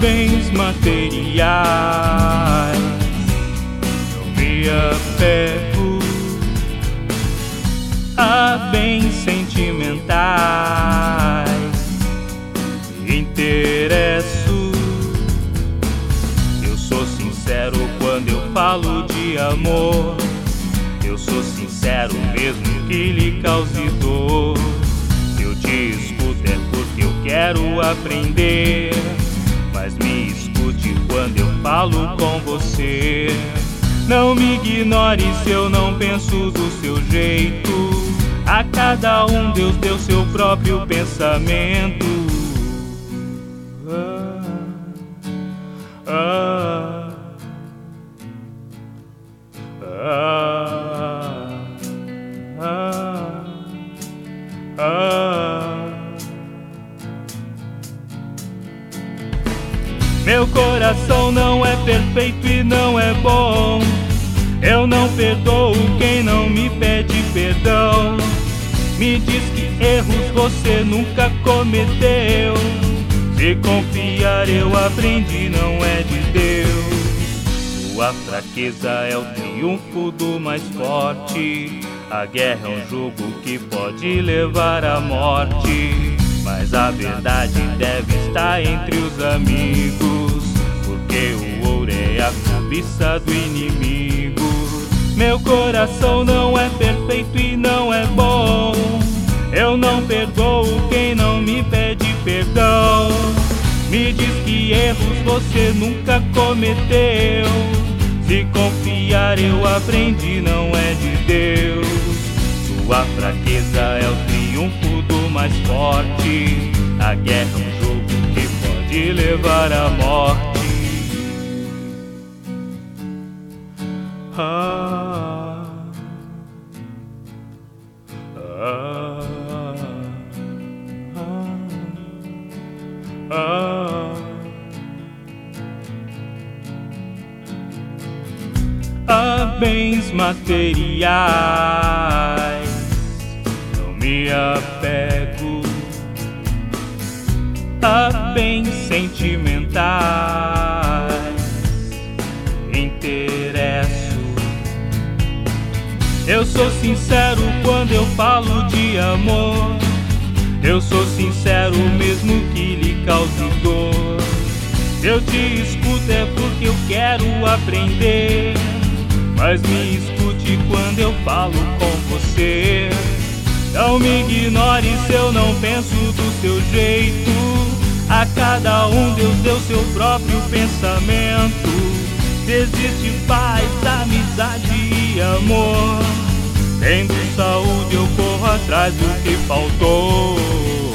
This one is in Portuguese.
bens materiais, não me apego a bens sentimentais. Me interesso, eu sou sincero quando eu falo de amor. Eu sou sincero mesmo que lhe cause dor. Se eu te escuto é porque eu quero aprender, mas me escute quando eu falo com você. Não me ignore se eu não penso do seu jeito. A cada um Deus deu seu próprio pensamento. Meu coração não é perfeito e não é bom. Eu não perdoo quem não me pede perdão. Me diz que erros você nunca cometeu. Se confiar eu aprendi, não é de Deus. Sua fraqueza é o triunfo do mais forte. A guerra é um jogo que pode levar à morte, mas a verdade deve estar entre os amigos, porque o ouro é a cobiça do inimigo. Meu coração não é perfeito e não é bom. Eu não perdoo quem não me pede perdão. Me diz que erros você nunca cometeu. Se confiar eu aprendi, não é de Deus. Sua fraqueza é o triunfo do mais forte. A guerra é um jogo que pode levar à morte. A bens materiais não me apego, a bens sentimentais me interesso. Eu sou sincero quando eu falo de amor. Eu sou sincero mesmo que lhe cause dor. Se eu te escuto é porque eu quero aprender, mas me escute quando eu falo com você. Não me ignore se eu não penso do seu jeito. A cada um Deus deu seu próprio pensamento. Se existe paz, amizade e amor, tendo saúde eu corro atrás do que faltou.